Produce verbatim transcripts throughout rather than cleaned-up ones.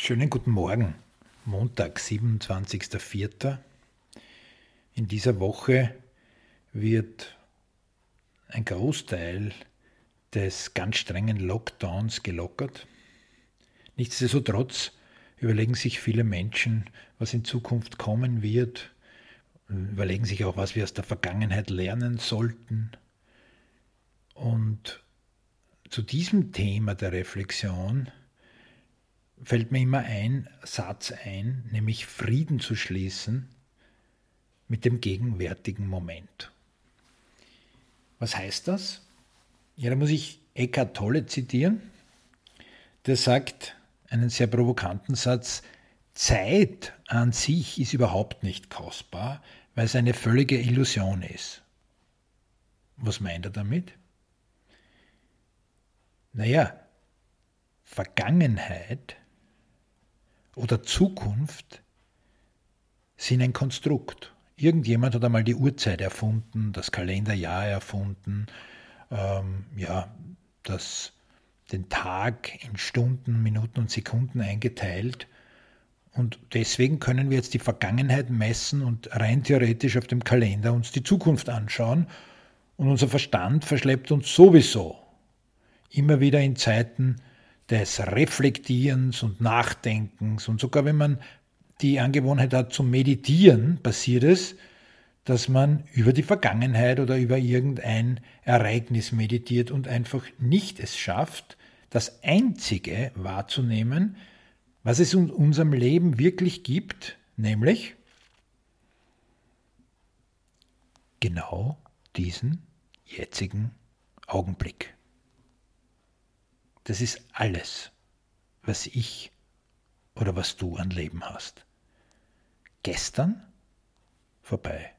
Schönen guten Morgen, Montag, siebenundzwanzigster vierter In dieser Woche wird ein Großteil des ganz strengen Lockdowns gelockert. Nichtsdestotrotz überlegen sich viele Menschen, was in Zukunft kommen wird, überlegen sich auch, was wir aus der Vergangenheit lernen sollten. Und zu diesem Thema der Reflexion fällt mir immer ein Satz ein, nämlich Frieden zu schließen mit dem gegenwärtigen Moment. Was heißt das? Ja, da muss ich Eckhart Tolle zitieren. Der sagt einen sehr provokanten Satz: Zeit an sich ist überhaupt nicht kostbar, weil es eine völlige Illusion ist. Was meint er damit? Naja, Vergangenheit oder Zukunft sind ein Konstrukt. Irgendjemand hat einmal die Uhrzeit erfunden, das Kalenderjahr erfunden, ähm, ja, das, den Tag in Stunden, Minuten und Sekunden eingeteilt. Und deswegen können wir jetzt die Vergangenheit messen und rein theoretisch auf dem Kalender uns die Zukunft anschauen. Und unser Verstand verschleppt uns sowieso immer wieder in Zeiten des Reflektierens und Nachdenkens. Und sogar wenn man die Angewohnheit hat zu meditieren, passiert es, dass man über die Vergangenheit oder über irgendein Ereignis meditiert und einfach nicht es schafft, das Einzige wahrzunehmen, was es in unserem Leben wirklich gibt, nämlich genau diesen jetzigen Augenblick. Das ist alles, was ich oder was du an Leben hast. Gestern vorbei.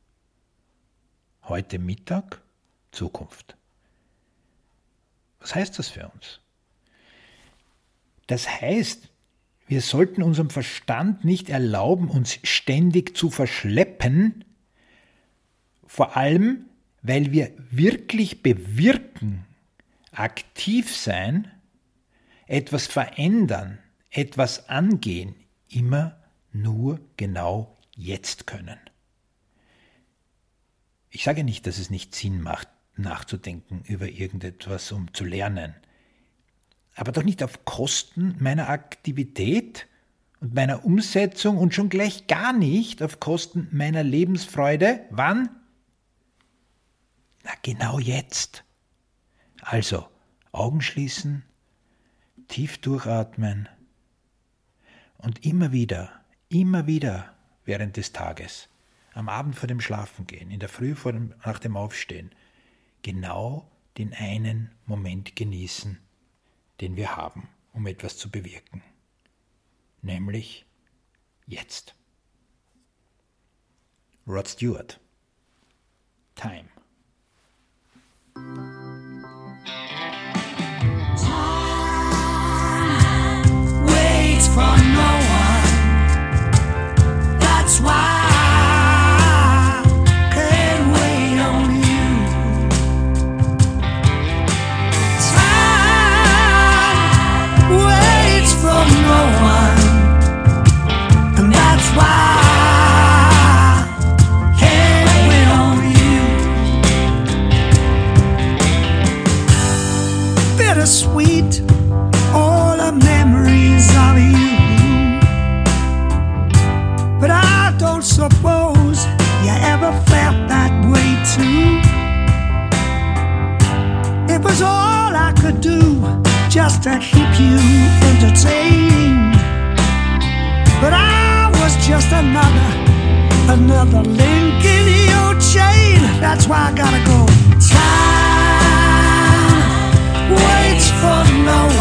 Heute Mittag Zukunft. Was heißt das für uns? Das heißt, wir sollten unserem Verstand nicht erlauben, uns ständig zu verschleppen, vor allem, weil wir wirklich bewirken, aktiv sein, etwas verändern, etwas angehen, immer nur genau jetzt können. Ich sage nicht, dass es nicht Sinn macht, nachzudenken über irgendetwas, um zu lernen, aber doch nicht auf Kosten meiner Aktivität und meiner Umsetzung und schon gleich gar nicht auf Kosten meiner Lebensfreude. Wann? Na, genau jetzt. Also, Augen schließen, tief durchatmen und immer wieder, immer wieder während des Tages, am Abend vor dem Schlafengehen, in der Früh vor dem, nach dem Aufstehen, genau den einen Moment genießen, den wir haben, um etwas zu bewirken. Nämlich jetzt. Rod Stewart. Time. For no one, that's why I can't wait on you. Time waits for no one, and that's why I can't wait on you. Bittersweet, all the memories of you. But I don't suppose you ever felt that way too. It was all I could do just to keep you entertained. But I was just another, another link in your chain. That's why I gotta go. Time waits for no